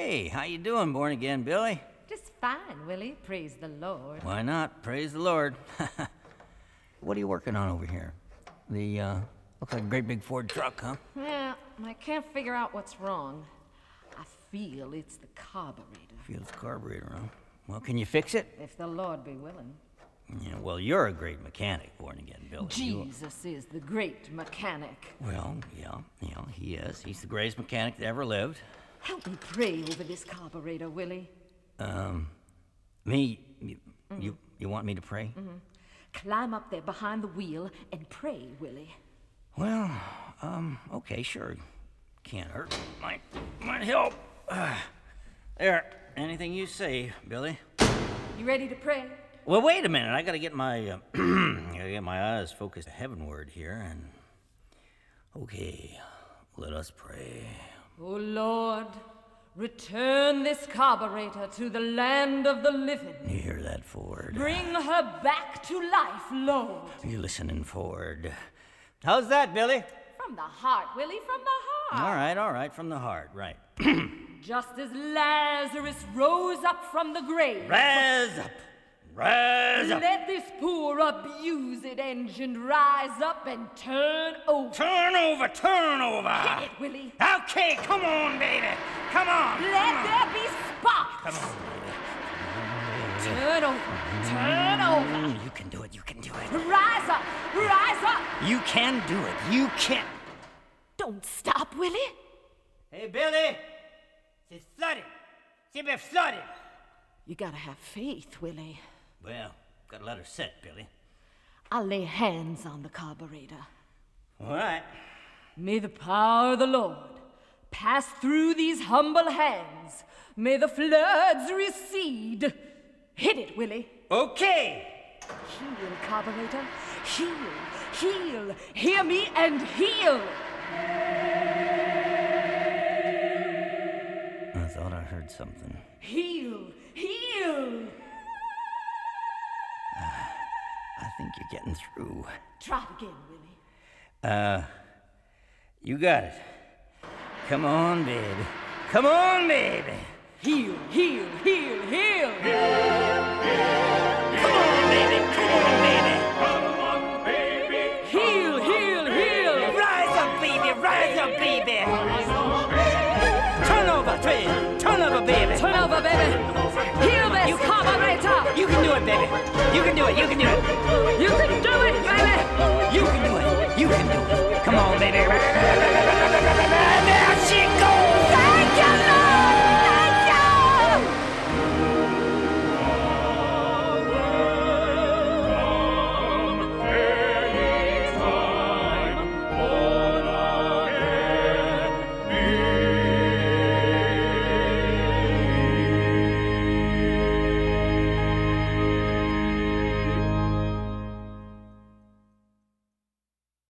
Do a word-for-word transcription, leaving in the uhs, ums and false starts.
Hey, how you doing, born again Billy? Just fine, Willie. Praise the Lord. Why not? Praise the Lord. What are you working on over here? The, uh, looks like a great big Ford truck, huh? Yeah, I can't figure out what's wrong. I feel it's the carburetor. Feels carburetor, huh? Well, can you fix it? If the Lord be willing. Yeah, well, you're a great mechanic, born again Billy. Jesus is the great mechanic. Well, yeah, yeah, he is. He's the greatest mechanic that ever lived. Help me pray over this carburetor, Willie. Um, me? You, mm-hmm. you, you want me to pray? Mm-hmm. Climb up there behind the wheel and pray, Willie. Well, um, okay, sure. Can't hurt. Might, might help. Uh, there, anything you say, Billy. You ready to pray? Well, wait a minute. I gotta get my, uh, gotta get my eyes focused heavenward here, and... Okay, let us pray. O Lord, return this carburetor to the land of the living. You hear that, Ford? Bring her back to life, Lord. You listening, Ford? How's that, Billy? From the heart, Willie, from the heart. All right, all right, from the heart, right. Just as Lazarus rose up from the grave. Rise up! Rise up! Let this poor, abused engine rise up and turn over. Turn over, turn over! Hit it, Willie. Okay, come on, baby. Come on. Let come there on. be sparks. Come on, baby. Turn over, turn over. You can do it, you can do it. Rise up, rise up. You can do it, you can. Don't stop, Willie. Hey, Billy. It's flooded. It's flooded. You gotta have faith, Willie. Well, gotta let her sit, Billy. I'll lay hands on the carburetor. All right. May the power of the Lord pass through these humble hands. May the floods recede. Hit it, Willie. Okay. Heal, carburetor. Heal, heal. Hear me and heal. I thought I heard something. Heal, heal. I think you're getting through. Try it again, Willie. Uh, you got it. Come on, baby. Come on, baby. Heal, heal, heal, heal. Come on, baby. Come on, baby. Come on, baby. Heal, heal, heal. Rise up, baby. Rise up, baby. Turn over, baby. Turn over, baby. Turn over, baby. Heal this You- carburetor. You can do it, baby. You can do it. You can do it. You can do it, baby. You can do it. You can do it. Come on, baby.